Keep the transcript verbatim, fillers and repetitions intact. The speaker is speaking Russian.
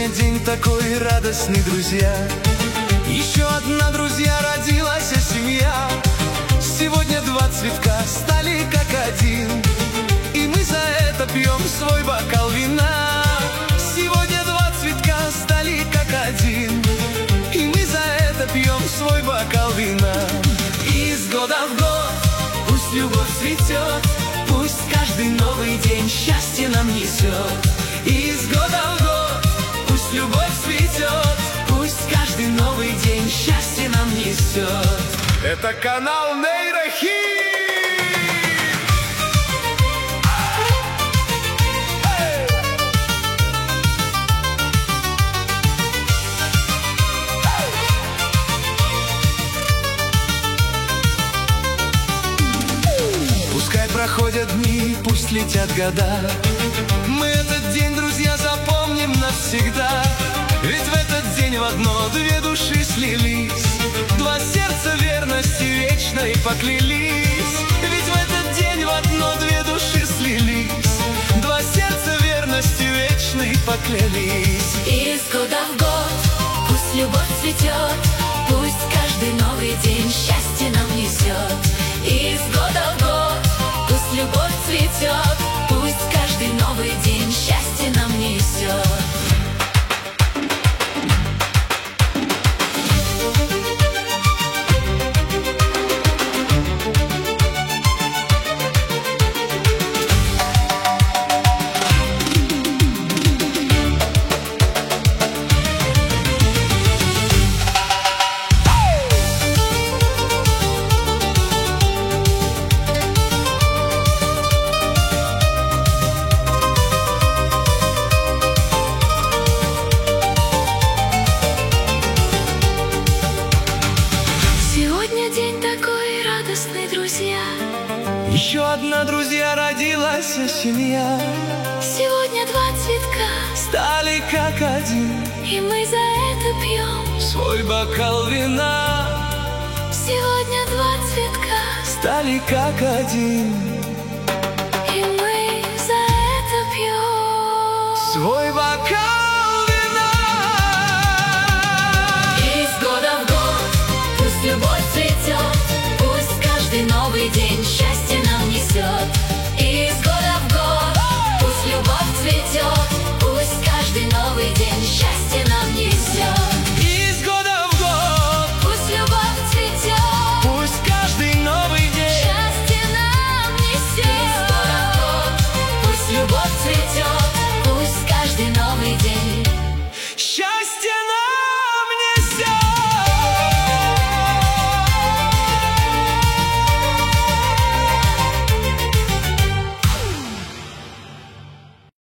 день такой радостный, друзья. Еще одна, друзья, родилась семья. Сегодня два цветка стали как один, и мы за это пьем свой бокал вина. Сегодня два цветка стали как один, и мы за это пьем свой бокал вина. Из года в год пусть любовь цветет, пусть каждый новый день счастье нам несет. Из года в год пусть любовь цветет, пусть каждый новый день счастье нам несет. Это канал Нейрохит. Пускай проходят дни, пусть летят года, мы этот день, друзья, запомним навсегда. Ведь в этот день в одно две души слились, два сердца верности вечной поклялись. Ведь в этот день в одно две души слились, два сердца верности вечной поклялись. Из года в год пусть любовь цветет, пусть каждый новый день счастье нам несет. Из года в год пусть любовь цветет, пусть каждый новый день счастье нам несет. Сегодня день такой радостный, друзья. Еще одна, друзья, родилась семья. Сегодня два цветка Стали как один, и мы за это пьем свой бокал вина. Сегодня два цветка Стали как один, и мы за это пьем свой бокал вина. Из года в год пусть любовь цветет, пусть каждый новый день счастье нам несет. Из года в год пусть любовь цветет, пусть каждый новый день счастье